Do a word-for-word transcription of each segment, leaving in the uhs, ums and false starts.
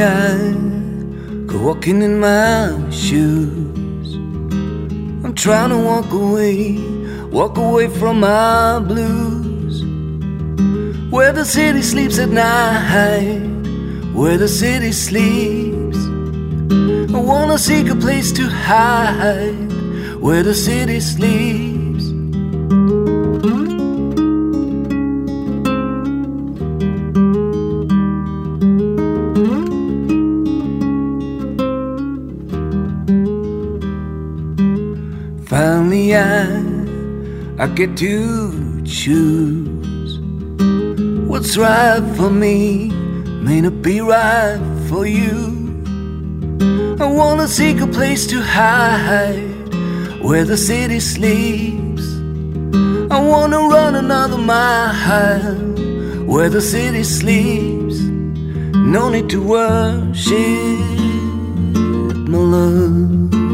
I go walking in my shoes. I'm trying to walk away, walk away from my blues. Where the city sleeps at night, where the city sleeps. I wanna seek a place to hide, where the city sleeps. Finally I, I get to choose. What's right for me may not be right for you. I wanna seek a place to hide, where the city sleeps. I wanna run another mile, where the city sleeps. No need to worship my love.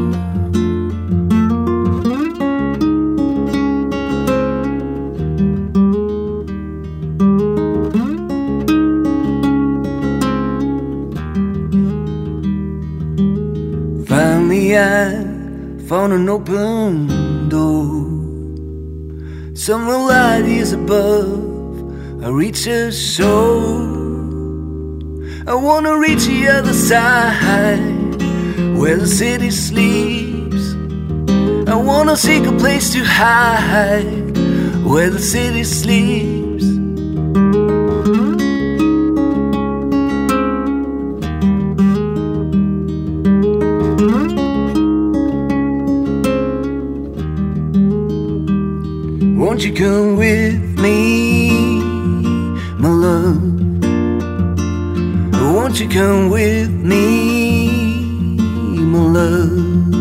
Finally I found an open door. Somewhere light is above, I reach a shore. I wanna reach the other side, where the city sleeps. I wanna seek a place to hide, where the city sleeps. Won't you come with me, my love? Won't you come with me, my love?